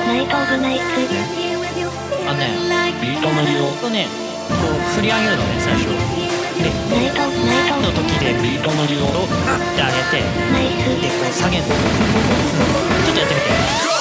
ナイトオブナイツ。 あのね、 ビートのりをこうね、こう振り上げるのね、最初で、 ナイトの時でビートのりをグッて上げて、 ナイス。 でこう下げるの、ちょっとやってみて。